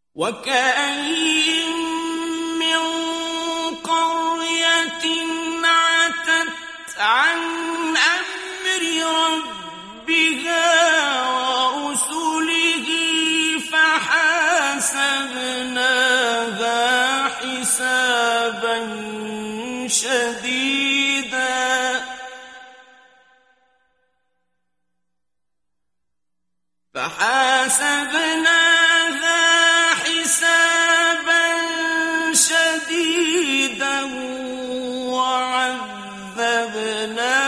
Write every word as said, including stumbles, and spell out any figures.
وكأين من قرية عتت عن أمر ربها ورسله فحاسبناها حسابا شديدا فحاسبناها حسابا شديدا وعذبناها